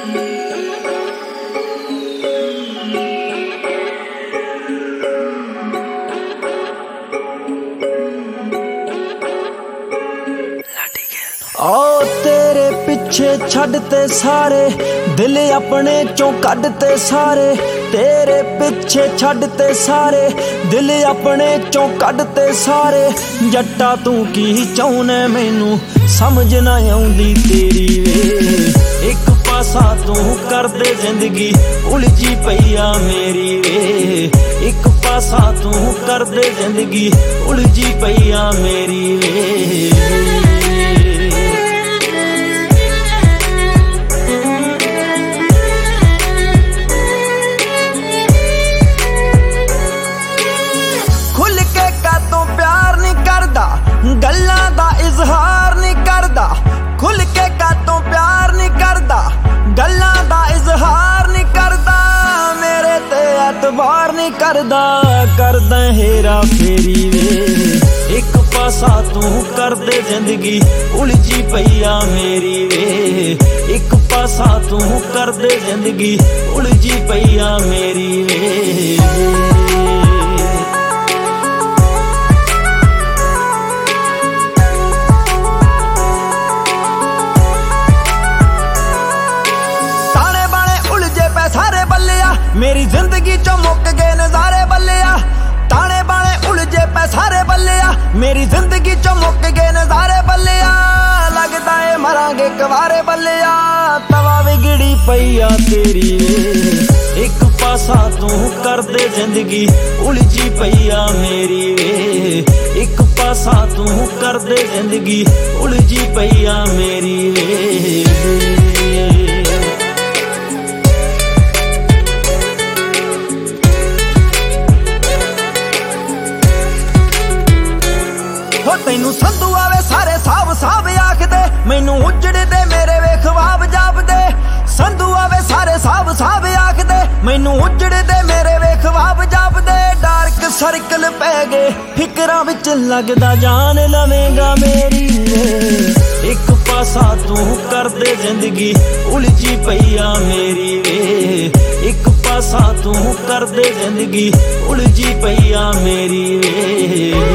आओ तेरे पिछे छड्डते सारे दिल अपने चों कड्डते सारे, तेरे पिछे छड्डते सारे दिल अपने चों कड्डते सारे। जट्टा तू की चाहुने मैनू समझ ना आउंदी तेरी वे, एक पासा तू कर दे जिंदगी उलझी पईया मेरी वे, एक पासा तू कर दे जिंदगी उलझी पईया मेरी वे। गल्लां दा इजहार नहीं करदा, खुल के कातों प्यार नहीं करदा, गल्लां दा इजहार नहीं करदा, मेरे ते एतबार नहीं करदा, करदा हेरा फेरी वे, एक पासा तू कर दे जिंदगी उलझी पईया मेरी वे, एक पासा तू कर दे जिंदगी उलझी पईया मेरी वे। सारे बल्लिया मेरी जिंदगी चो मुक गए नजारे बल्लिया, ताने बाने उलझे पे सारे बल्लिया मेरी जिंदगी चो मुक गए नजारे बल्लिया, लगदा है मरांगे कवारे बल्लिया, तवा बिगड़ी पईया तेरी वे, एक पासा तू कर दे जिंदगी उलझी पईया मेरी वे, एक पासा तू कर दे जिंदगी उलझी पईया मेरी वे। तैनू संधू आवे सारे साब साब आखदे, मैनू उजड़दे मेरे वे ख्वाब जापदे, संधू आवे सारे साब साब आखदे, मैनू उजड़दे मेरे वे ख्वाब जापदे, डार्क सर्कल पै गए फिकरां विच लगदा जान लवेंगा मेरी वे, एक पासा तू कर दे जिंदगी उलझी पईया मेरी वे, एक पासा तू कर दे जिंदगी उलझी पईया मेरी वे।